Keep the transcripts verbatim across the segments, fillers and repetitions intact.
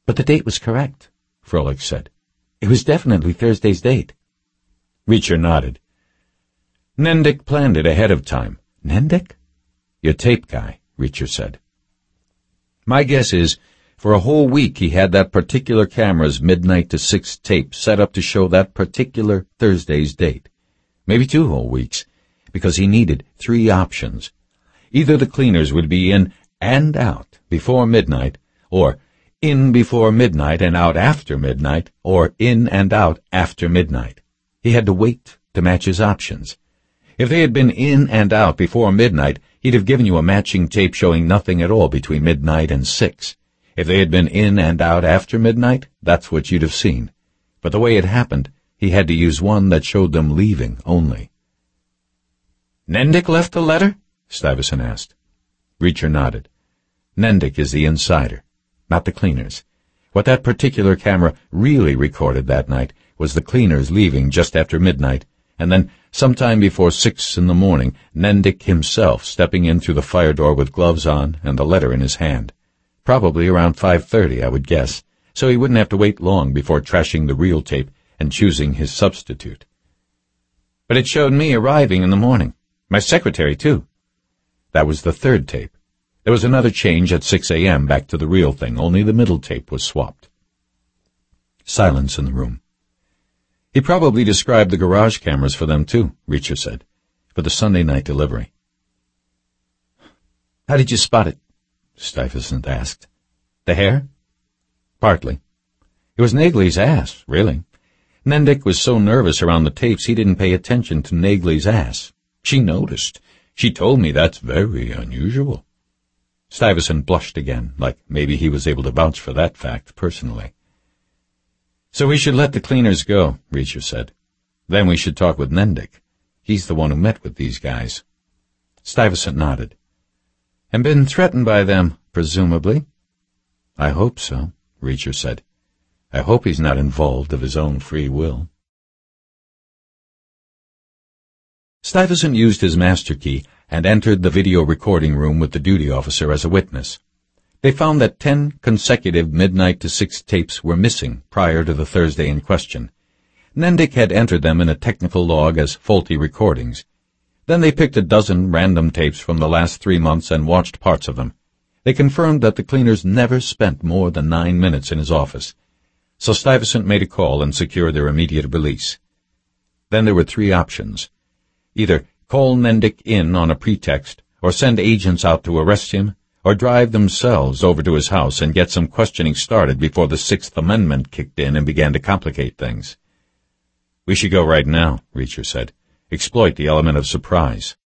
But the date was correct, Froelich said. It was definitely Thursday's date. Reacher nodded. Nendick planned it ahead of time. Nendick? Your tape guy, Reacher said. My guess is, for a whole week he had that particular camera's midnight to six tape set up to show that particular Thursday's date. Maybe two whole weeks, because he needed three options. Either the cleaners would be in and out before midnight, or in before midnight and out after midnight, or in and out after midnight. He had to wait to match his options. If they had been in and out before midnight, he'd have given you a matching tape showing nothing at all between midnight and six. If they had been in and out after midnight, that's what you'd have seen. But the way it happened, he had to use one that showed them leaving only. Nendick left the letter? Stuyvesant asked. Reacher nodded. Nendick is the insider, not the cleaners. What that particular camera really recorded that night was the cleaners leaving just after midnight, and then sometime before six in the morning, Nendick himself stepping in through the fire door with gloves on and the letter in his hand. Probably around five thirty, I would guess, so he wouldn't have to wait long before trashing the real tape and choosing his substitute. But it showed me arriving in the morning. My secretary, too. That was the third tape. There was another change at six a.m. back to the real thing, only the middle tape was swapped. Silence in the room. He probably described the garage cameras for them, too, Reacher said, for the Sunday night delivery. How did you spot it? Stuyvesant asked. The hair? Partly. It was Nagley's ass, really. Nendick was so nervous around the tapes he didn't pay attention to Nagley's ass. She noticed. She told me that's very unusual. Stuyvesant blushed again, like maybe he was able to vouch for that fact personally. So we should let the cleaners go, Reacher said. Then we should talk with Nendick. He's the one who met with these guys. Stuyvesant nodded. And been threatened by them, presumably? I hope so, Reacher said. I hope he's not involved of his own free will. Stuyvesant used his master key and entered the video recording room with the duty officer as a witness. They found that ten consecutive midnight to six tapes were missing prior to the Thursday in question. Nendick had entered them in a technical log as faulty recordings. Then they picked a dozen random tapes from the last three months and watched parts of them. They confirmed that the cleaners never spent more than nine minutes in his office. So Stuyvesant made a call and secured their immediate release. Then there were three options. Either call Nendick in on a pretext, or send agents out to arrest him, or drive themselves over to his house and get some questioning started before the Sixth Amendment kicked in and began to complicate things. We should go right now, Reacher said. Exploit the element of surprise.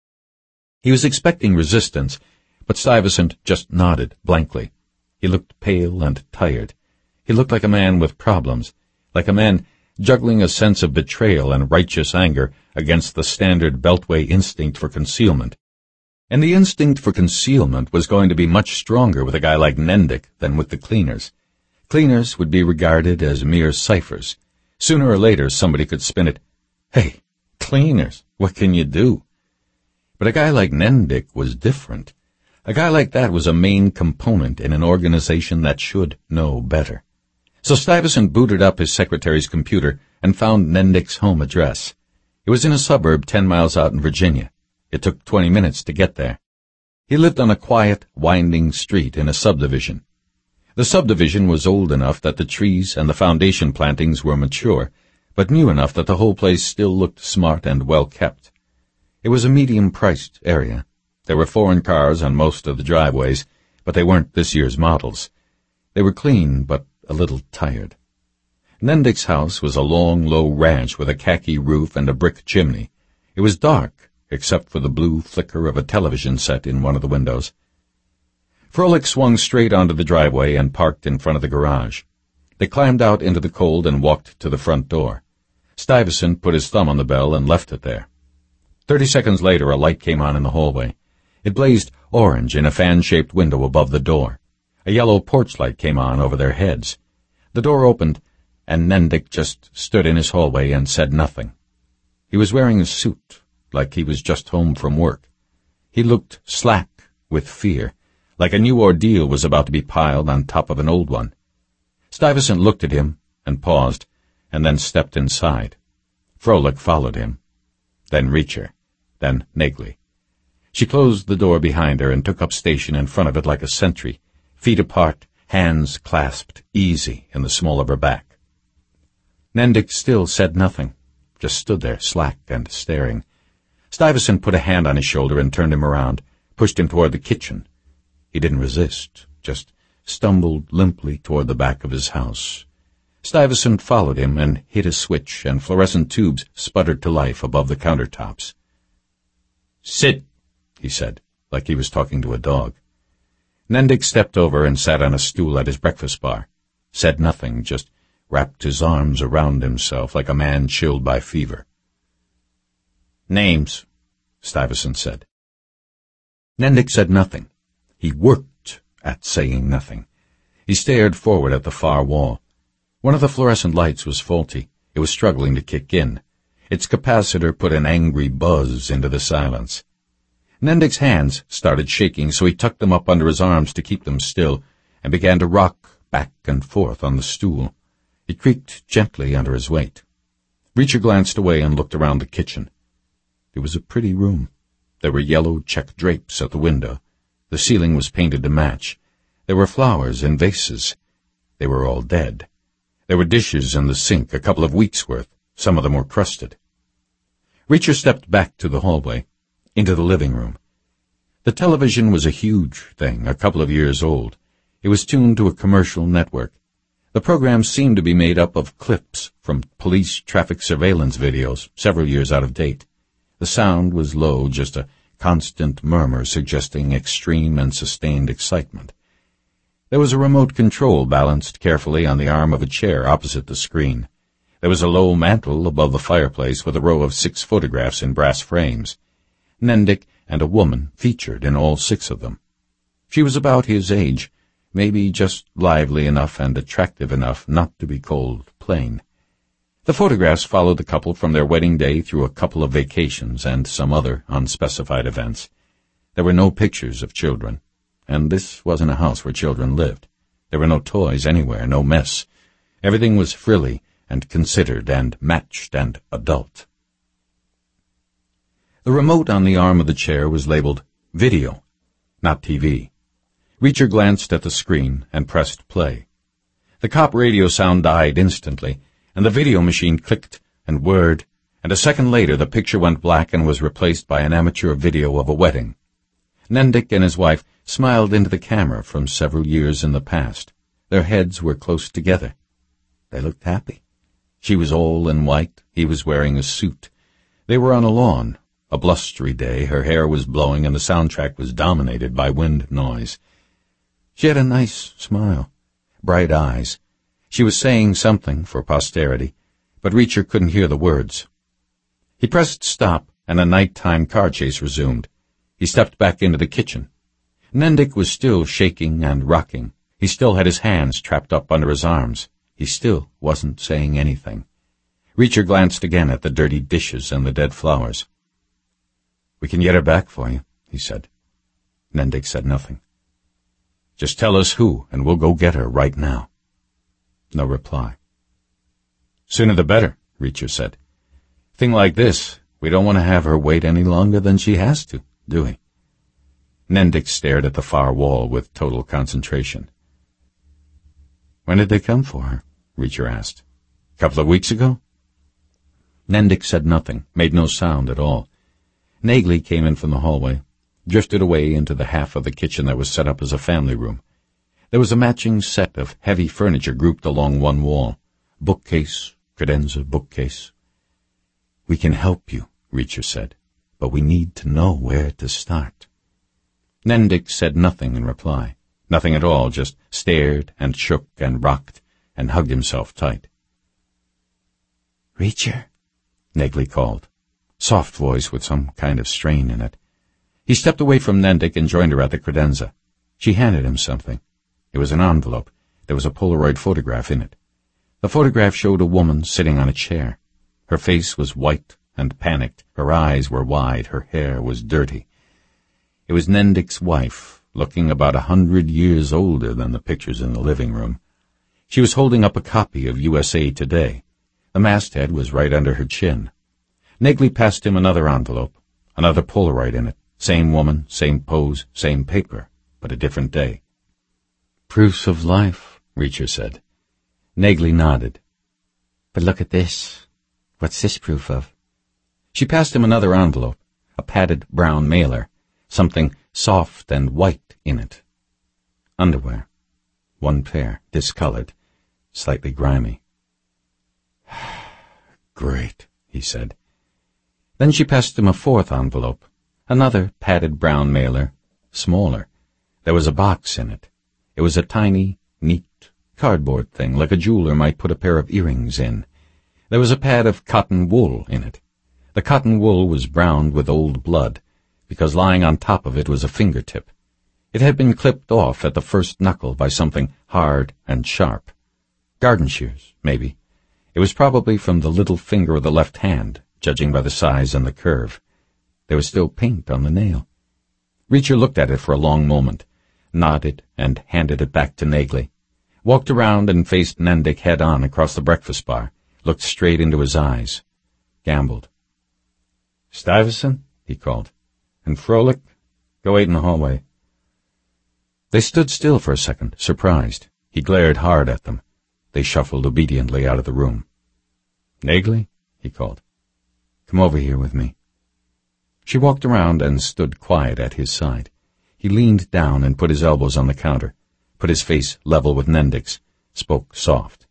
He was expecting resistance, but Stuyvesant just nodded blankly. He looked pale and tired. He looked like a man with problems, like a man juggling a sense of betrayal and righteous anger against the standard Beltway instinct for concealment. And the instinct for concealment was going to be much stronger with a guy like Nendick than with the cleaners. Cleaners would be regarded as mere ciphers. Sooner or later somebody could spin it, "Hey, cleaners, what can you do?" But a guy like Nendick was different. A guy like that was a main component in an organization that should know better. So Stuyvesant booted up his secretary's computer and found Nendick's home address. It was in a suburb ten miles out in Virginia. It took twenty minutes to get there. He lived on a quiet, winding street in a subdivision. The subdivision was old enough that the trees and the foundation plantings were mature, but new enough that the whole place still looked smart and well kept. It was a medium-priced area. There were foreign cars on most of the driveways, but they weren't this year's models. They were clean, but a little tired. Nendick's house was a long, low ranch with a khaki roof and a brick chimney. It was dark, except for the blue flicker of a television set in one of the windows. Froelich swung straight onto the driveway and parked in front of the garage. They climbed out into the cold and walked to the front door. Stuyvesant put his thumb on the bell and left it there. Thirty seconds later, a light came on in the hallway. It blazed orange in a fan-shaped window above the door. A yellow porch light came on over their heads. The door opened, and Nendick just stood in his hallway and said nothing. He was wearing a suit, like he was just home from work. He looked slack with fear, like a new ordeal was about to be piled on top of an old one. Stuyvesant looked at him and paused, and then stepped inside. Froelich followed him. Then Reacher. Then Negley. She closed the door behind her and took up station in front of it like a sentry, feet apart, hands clasped, easy in the small of her back. Nendick still said nothing, just stood there, slack and staring. Stuyvesant put a hand on his shoulder and turned him around, pushed him toward the kitchen. He didn't resist, just stumbled limply toward the back of his house. Stuyvesant followed him and hit a switch, and fluorescent tubes sputtered to life above the countertops. "Sit," he said, like he was talking to a dog. Nendick stepped over and sat on a stool at his breakfast bar, said nothing, just wrapped his arms around himself like a man chilled by fever. "Names," Stuyvesant said. Nendick said nothing. He worked at saying nothing. He stared forward at the far wall. One of the fluorescent lights was faulty. It was struggling to kick in. Its capacitor put an angry buzz into the silence. Nendick's hands started shaking, so he tucked them up under his arms to keep them still, and began to rock back and forth on the stool. It creaked gently under his weight. Reacher glanced away and looked around the kitchen. It was a pretty room. There were yellow check drapes at the window. The ceiling was painted to match. There were flowers in vases. They were all dead. There were dishes in the sink, a couple of weeks' worth. Some of them were crusted. Reacher stepped back to the hallway, into the living room. The television was a huge thing, a couple of years old. It was tuned to a commercial network. The program seemed to be made up of clips from police traffic surveillance videos, several years out of date. The sound was low, just a constant murmur suggesting extreme and sustained excitement. There was a remote control balanced carefully on the arm of a chair opposite the screen. There was a low mantel above the fireplace with a row of six photographs in brass frames. Nendick and a woman featured in all six of them. She was about his age, maybe just lively enough and attractive enough not to be called plain. The photographs followed the couple from their wedding day through a couple of vacations and some other unspecified events. There were no pictures of children, and this wasn't a house where children lived. There were no toys anywhere, no mess. Everything was frilly and considered and matched and adult. The remote on the arm of the chair was labeled Video, not T V. Reacher glanced at the screen and pressed play. The cop radio sound died instantly, and the video machine clicked and whirred, and a second later the picture went black and was replaced by an amateur video of a wedding. Nendick and his wife smiled into the camera from several years in the past. Their heads were close together. They looked happy. She was all in white. He was wearing a suit. They were on a lawn, a blustery day. Her hair was blowing, and the soundtrack was dominated by wind noise. She had a nice smile, bright eyes. She was saying something for posterity, but Reacher couldn't hear the words. He pressed stop, and a nighttime car chase resumed. He stepped back into the kitchen. Nendick was still shaking and rocking. He still had his hands trapped up under his arms. He still wasn't saying anything. Reacher glanced again at the dirty dishes and the dead flowers. "We can get her back for you," he said. Nendick said nothing. "Just tell us who, and we'll go get her right now." No reply. "Sooner the better," Reacher said. "Thing like this, we don't want to have her wait any longer than she has to, do we?" Nendick stared at the far wall with total concentration. "When did they come for her?" Reacher asked. "A couple of weeks ago?" Nendick said nothing, made no sound at all. Negley came in from the hallway, drifted away into the half of the kitchen that was set up as a family room. There was a matching set of heavy furniture grouped along one wall. Bookcase, credenza, bookcase. "We can help you," Reacher said, "but we need to know where to start." Nendick said nothing in reply. Nothing at all, just stared and shook and rocked and hugged himself tight. "Reacher," Negley called, soft voice with some kind of strain in it. He stepped away from Nendick and joined her at the credenza. She handed him something. It was an envelope. There was a Polaroid photograph in it. The photograph showed a woman sitting on a chair. Her face was white and panicked. Her eyes were wide. Her hair was dirty. It was Nendick's wife, looking about a hundred years older than the pictures in the living room. She was holding up a copy of U S A Today. The masthead was right under her chin. Negley passed him another envelope, another Polaroid in it. Same woman, same pose, same paper, but a different day. "Proofs of life," Reacher said. Negley nodded. "But look at this. What's this proof of?" She passed him another envelope, a padded brown mailer, something soft and white in it. Underwear. One pair, discolored, slightly grimy. "Great," he said. Then she passed him a fourth envelope, another padded brown mailer, smaller. There was a box in it. It was a tiny, neat, cardboard thing, like a jeweler might put a pair of earrings in. There was a pad of cotton wool in it. The cotton wool was browned with old blood, because lying on top of it was a fingertip. It had been clipped off at the first knuckle by something hard and sharp. Garden shears, maybe. It was probably from the little finger of the left hand, judging by the size and the curve. There was still paint on the nail. Reacher looked at it for a long moment, nodded and handed it back to Negley, walked around and faced Nendick head-on across the breakfast bar, looked straight into his eyes, gambled. "Stuyvesant," he called, "and Froelich, go wait in the hallway." They stood still for a second, surprised. He glared hard at them. They shuffled obediently out of the room. "Negley," he called, "come over here with me." She walked around and stood quiet at his side. He leaned down and put his elbows on the counter, put his face level with Nendick's, spoke soft.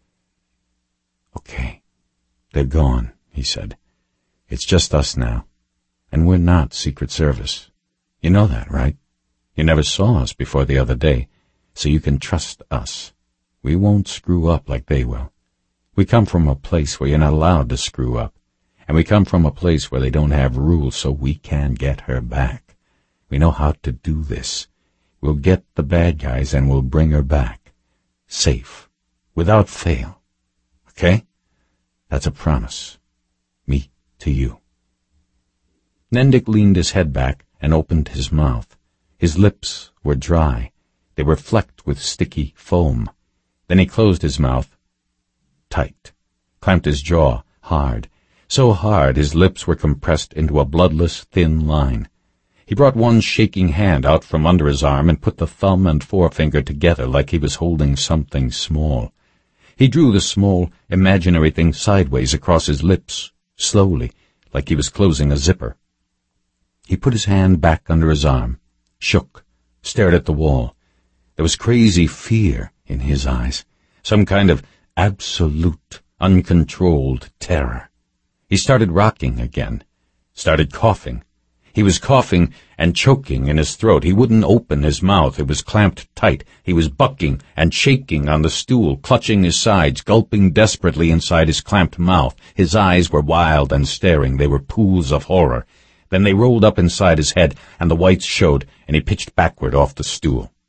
"Okay, they're gone," he said. "It's just us now, and we're not Secret Service. You know that, right? You never saw us before the other day, so you can trust us. We won't screw up like they will. We come from a place where you're not allowed to screw up, and we come from a place where they don't have rules, so we can get her back. We know how to do this. We'll get the bad guys and we'll bring her back. Safe. Without fail. Okay? That's a promise. Me to you." Nendick leaned his head back and opened his mouth. His lips were dry. They were flecked with sticky foam. Then he closed his mouth tight, clamped his jaw hard, so hard his lips were compressed into a bloodless, thin line. He brought one shaking hand out from under his arm and put the thumb and forefinger together like he was holding something small. He drew the small, imaginary thing sideways across his lips, slowly, like he was closing a zipper. He put his hand back under his arm, shook, stared at the wall. There was crazy fear in his eyes, some kind of absolute, uncontrolled terror. He started rocking again, started coughing. He was coughing and choking in his throat. He wouldn't open his mouth. It was clamped tight. He was bucking and shaking on the stool, clutching his sides, gulping desperately inside his clamped mouth. His eyes were wild and staring. They were pools of horror. Then they rolled up inside his head, and the whites showed, and he pitched backward off the stool.